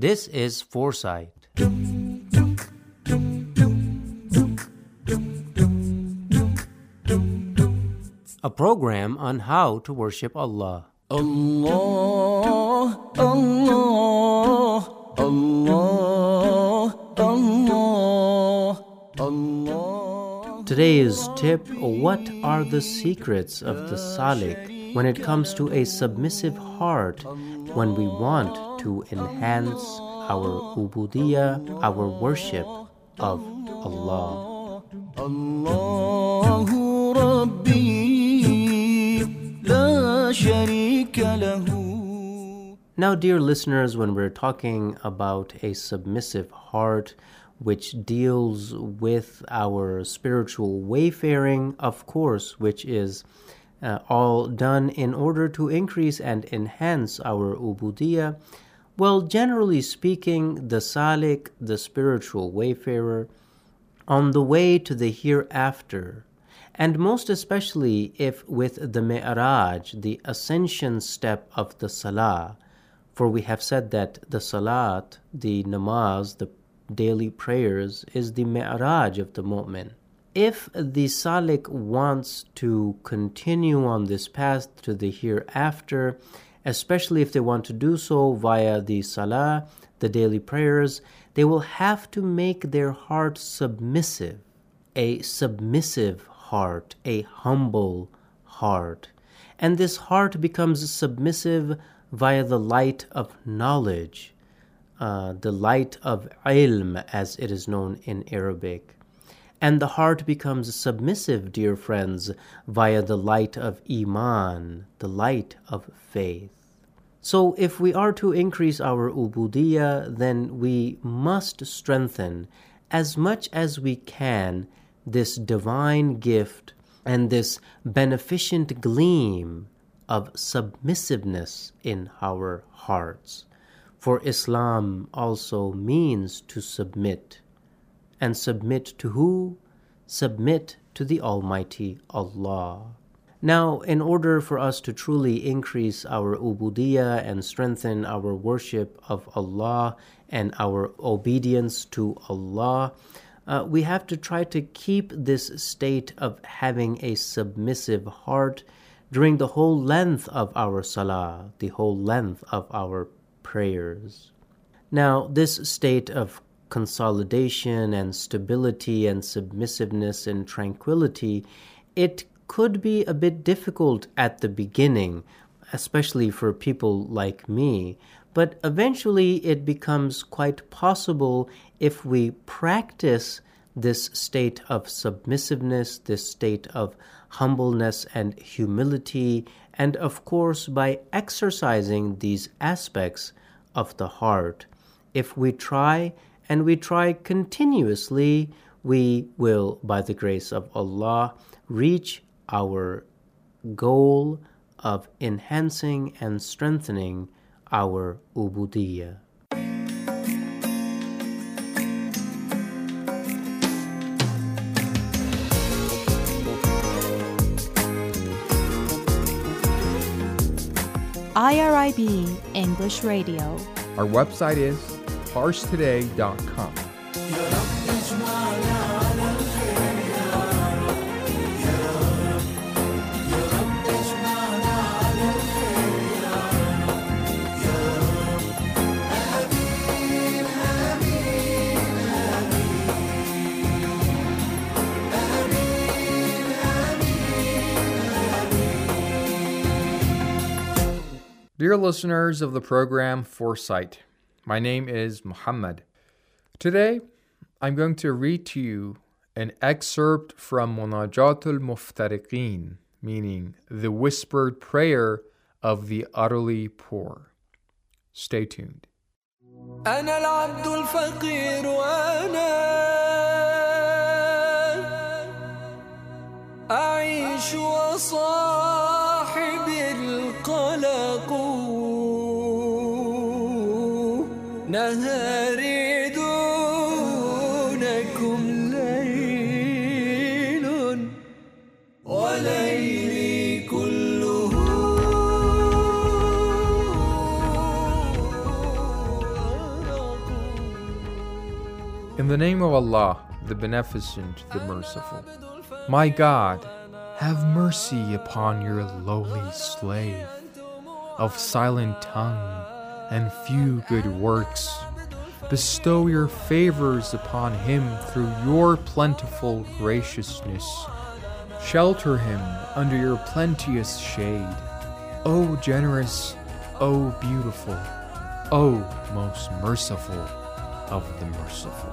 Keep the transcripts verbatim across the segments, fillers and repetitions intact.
This is Foresight. A program on how to worship Allah. Allah, Allah, Allah, Allah, Allah. Today's tip: what are the secrets of the Salik when it comes to a submissive heart when we want to enhance our ubudiyya, our worship of Allah? Allahu Rabbi, la sharika lahu. Now, dear listeners, when we're talking about a submissive heart which deals with our spiritual wayfaring, of course, which is uh, all done in order to increase and enhance our ubudiyya, well, generally speaking, the salik, the spiritual wayfarer, on the way to the hereafter, and most especially if with the mi'raj, the ascension step of the salah, for we have said that the salat, the namaz, the daily prayers, is the mi'raj of the mu'min. If the salik wants to continue on this path to the hereafter, especially if they want to do so via the salah, the daily prayers, they will have to make their heart submissive, a submissive heart, a humble heart. And this heart becomes submissive via the light of knowledge, uh, the light of ilm, as it is known in Arabic. And the heart becomes submissive, dear friends, via the light of iman, the light of faith. So if we are to increase our ubudiyya, then we must strengthen as much as we can this divine gift and this beneficent gleam of submissiveness in our hearts. For Islam also means to submit. And submit to who? Submit to the Almighty Allah. Now, in order for us to truly increase our ubudiyya and strengthen our worship of Allah and our obedience to Allah, uh, we have to try to keep this state of having a submissive heart during the whole length of our salah, the whole length of our prayers. Now, this state of consolidation and stability and submissiveness and tranquility, it could be a bit difficult at the beginning, especially for people like me, but eventually it becomes quite possible if we practice this state of submissiveness, this state of humbleness and humility, and of course by exercising these aspects of the heart. If we try, and we try continuously, we will, by the grace of Allah, reach our goal of enhancing and strengthening our ubudiyya. I R I B English Radio. Our website is parse today dot com. Dear listeners of the program Foresight, my name is Muhammad. Today, I'm going to read to you an excerpt from Munajatul Muftariqeen, meaning the whispered prayer of the utterly poor. Stay tuned. أنا العبد الفقير وأنا أعيش وصاحبي القلق نهاري دونكم ليل وليلي كله In the name of Allah, the Beneficent, the Merciful. My God, have mercy upon your lowly slave, of silent tongue and few good works. Bestow your favors upon him through your plentiful graciousness. Shelter him under your plenteous shade. O generous, O beautiful, O most merciful of the merciful.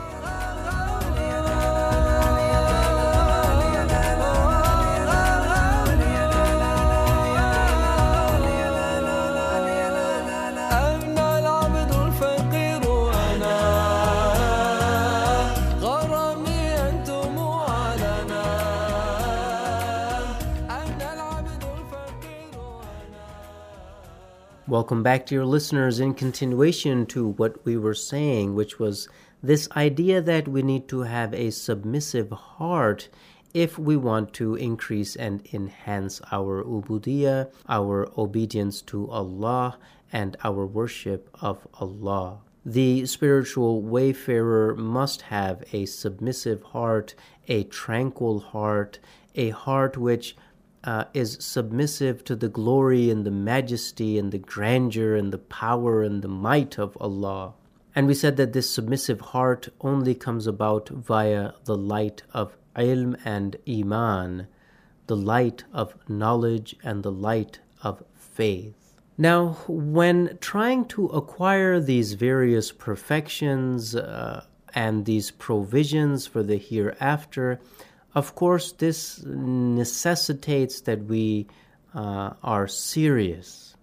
Welcome back, dear listeners, in continuation to what we were saying, which was this idea that we need to have a submissive heart if we want to increase and enhance our ubudiyah, our obedience to Allah, and our worship of Allah. The spiritual wayfarer must have a submissive heart, a tranquil heart, a heart which Uh, is submissive to the glory and the majesty and the grandeur and the power and the might of Allah. And we said that this submissive heart only comes about via the light of ilm and iman, the light of knowledge and the light of faith. Now, when trying to acquire these various perfections uh, and these provisions for the hereafter, of course, this necessitates that we uh, are serious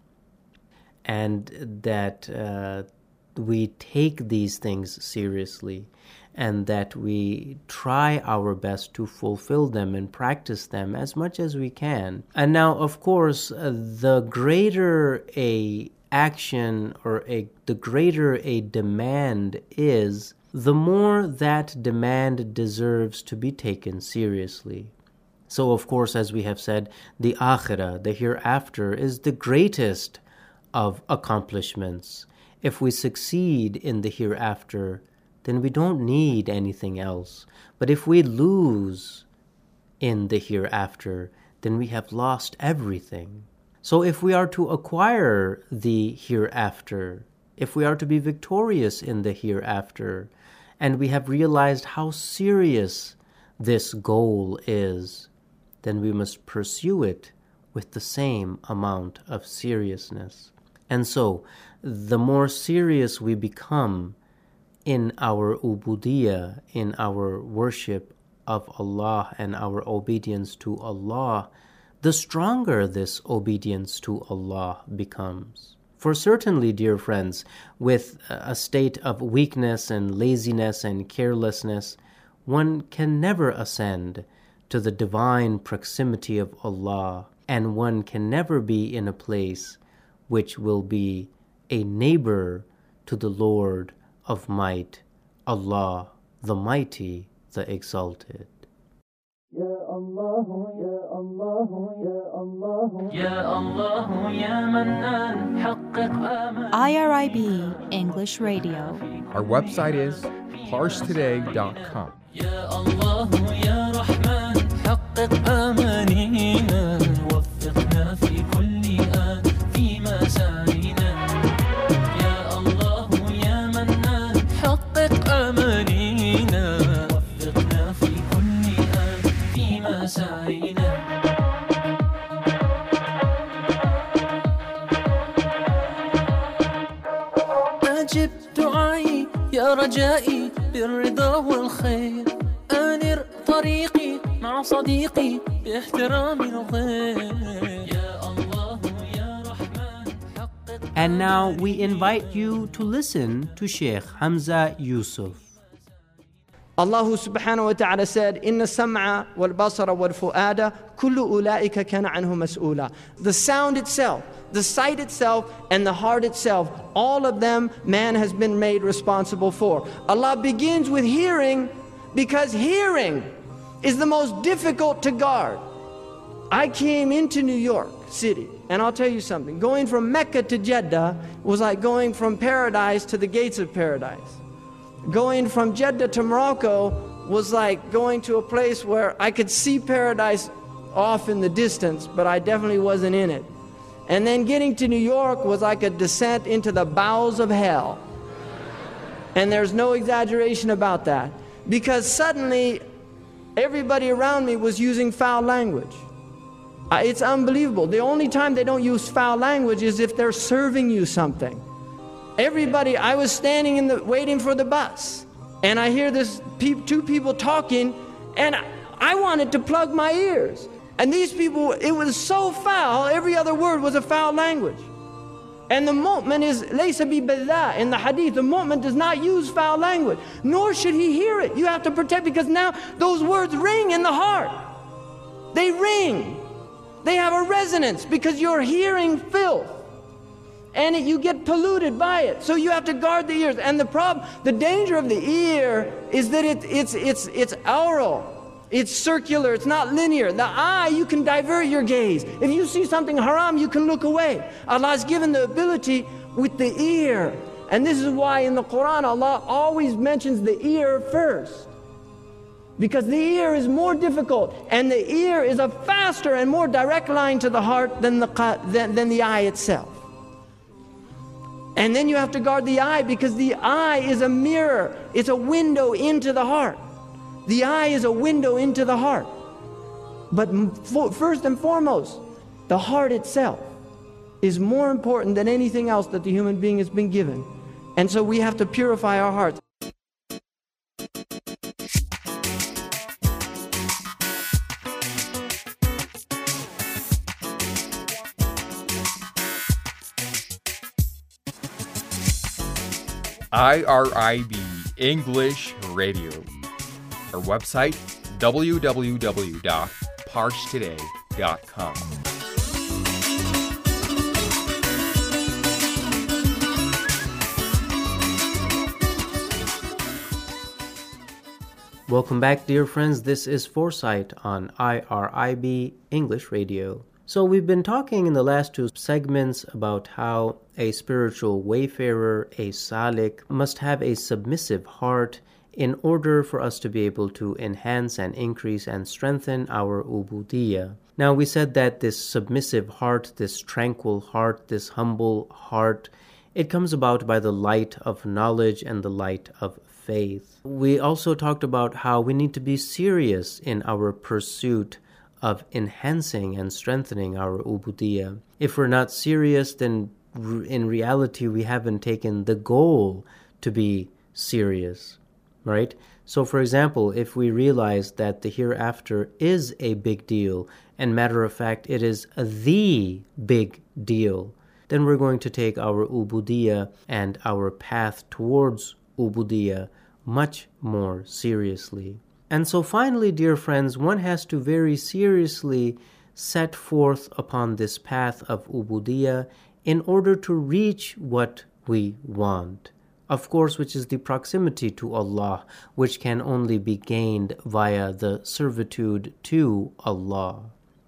and that uh, we take these things seriously and that we try our best to fulfill them and practice them as much as we can. And now, of course, uh, the greater a action or a, the greater a demand is, the more that demand deserves to be taken seriously. So, of course, as we have said, the akhirah, the hereafter, is the greatest of accomplishments. If we succeed in the hereafter, then we don't need anything else. But if we lose in the hereafter, then we have lost everything. So if we are to acquire the hereafter, if we are to be victorious in the hereafter, and we have realized how serious this goal is, then we must pursue it with the same amount of seriousness. And so, the more serious we become in our ubudiyah, in our worship of Allah and our obedience to Allah, the stronger this obedience to Allah becomes. For certainly, dear friends, with a state of weakness and laziness and carelessness, one can never ascend to the divine proximity of Allah, and one can never be in a place which will be a neighbor to the Lord of might, Allah, the Mighty, the Exalted. Ya Allah, Ya Allah, Ya Allah, Ya Allah, Ya Mannan, حقق آمال. I R I B English Radio. Our website is parse today dot com. يا الله يا رحمن حقق آمانينا وفقنا في كل آن في مساعينا يا الله يا منان حقق آمانينا وفقنا في كل آن في مساعينا أجب دعائي يا رجائي بالرضا والخير أنر طريقي مع صديقي باحترام الغير يا الله يا رحمن حقق. And now we invite you to listen to Sheikh Hamza Yusuf. Allah subhanahu wa ta'ala said, إِنَّ السَّمْعَ وَالْبَصَرَ وَالْفُؤَادَ كُلُّ أُولَٰئِكَ كَانَ عَنْهُ مَسْئُولًا. The sound itself, the sight itself, and the heart itself, all of them man has been made responsible for. Allah begins with hearing because hearing is the most difficult to guard. I came into New York City, and I'll tell you something. Going from Mecca to Jeddah was like going from paradise to the gates of paradise. going from Jeddah to Morocco was like going to a place where I could see paradise off in the distance, but I definitely wasn't in it. And then getting to New York was like a descent into the bowels of hell. And there's no exaggeration about that. Because suddenly, everybody around me was using foul language. Uh, it's unbelievable. The only time they don't use foul language is if they're serving you something. Everybody, I was standing in the, waiting for the bus, and I hear this pe- two people talking, and I, I wanted to plug my ears. And these people, it was so foul, every other word was a foul language. And the mu'min is laysa bi bidha in the hadith. The mu'min does not use foul language, nor should he hear it. You have to protect, because now those words ring in the heart. They ring. They have a resonance because you're hearing filth. And it, you get polluted by it. So you have to guard the ears. And the problem, the danger of the ear is that it, it's, it's, it's aural. It's circular, it's not linear. The eye, you can divert your gaze. If you see something haram, you can look away. Allah has given the ability with the ear. And this is why in the Quran, Allah always mentions the ear first. Because the ear is more difficult, and the ear is a faster and more direct line to the heart than the, than, than the eye itself. And then you have to guard the eye, because the eye is a mirror. It's a window into the heart. The eye is a window into the heart. But first and foremost, the heart itself is more important than anything else that the human being has been given. And so we have to purify our hearts. I R I B English Radio. Our website, w w w dot parsh today dot com. Welcome back, dear friends. This is Foresight on I R I B English Radio. So we've been talking in the last two segments about how a spiritual wayfarer, a salik, must have a submissive heart in order for us to be able to enhance and increase and strengthen our ubudiyah. Now, we said that this submissive heart, this tranquil heart, this humble heart, it comes about by the light of knowledge and the light of faith. We also talked about how we need to be serious in our pursuit of enhancing and strengthening our ubudiyah. If we're not serious, then in reality we haven't taken the goal to be serious. Right? So, for example, if we realize that the hereafter is a big deal, and matter of fact, it is the big deal, then we're going to take our ubudiyah and our path towards ubudiyah much more seriously. And so finally, dear friends, one has to very seriously set forth upon this path of ubudiyah in order to reach what we want. Of course, which is the proximity to Allah, which can only be gained via the servitude to Allah.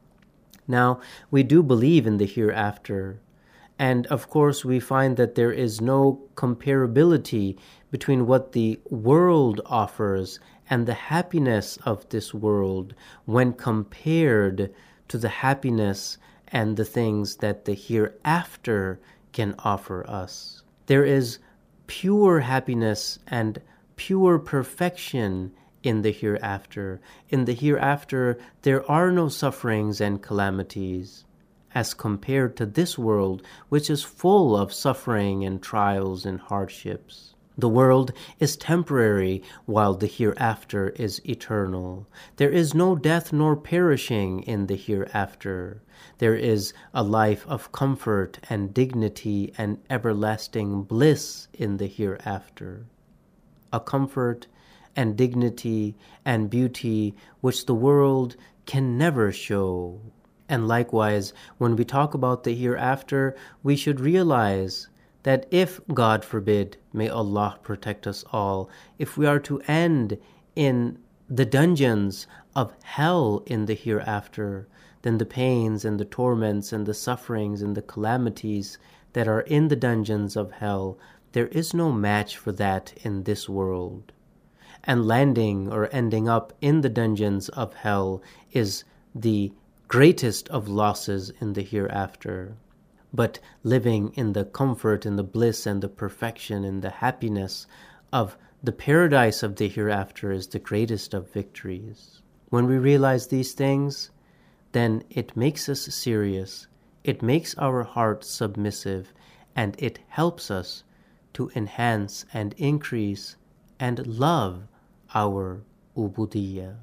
Now, we do believe in the hereafter, and of course we find that there is no comparability between what the world offers and the happiness of this world when compared to the happiness and the things that the hereafter can offer us. There is pure happiness and pure perfection in the hereafter. In the hereafter, there are no sufferings and calamities, as compared to this world, which is full of suffering and trials and hardships. The world is temporary, while the hereafter is eternal. There is no death nor perishing in the hereafter. There is a life of comfort and dignity and everlasting bliss in the hereafter. A comfort and dignity and beauty which the world can never show. And likewise, when we talk about the hereafter, we should realize that if, God forbid, may Allah protect us all, if we are to end in the dungeons of hell in the hereafter, then the pains and the torments and the sufferings and the calamities that are in the dungeons of hell, there is no match for that in this world. And landing or ending up in the dungeons of hell is the greatest of losses in the hereafter. But living in the comfort and the bliss and the perfection and the happiness of the paradise of the hereafter is the greatest of victories. When we realize these things, then it makes us serious, it makes our heart submissive, and it helps us to enhance and increase and love our ubudiyya.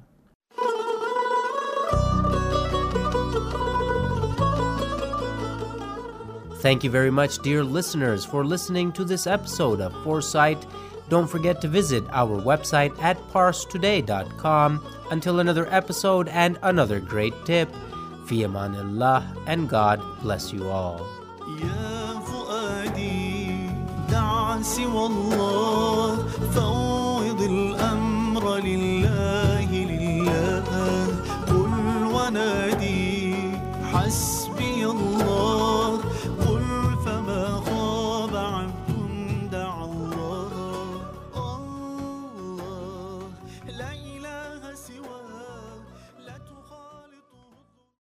Thank you very much, dear listeners, for listening to this episode of Foresight. Don't forget to visit our website at parse today dot com. Until another episode and another great tip, fi amanillah, and God bless you all. يا فؤادي دع سوى الله فوض الأمر لله لله قل ونادي حسبي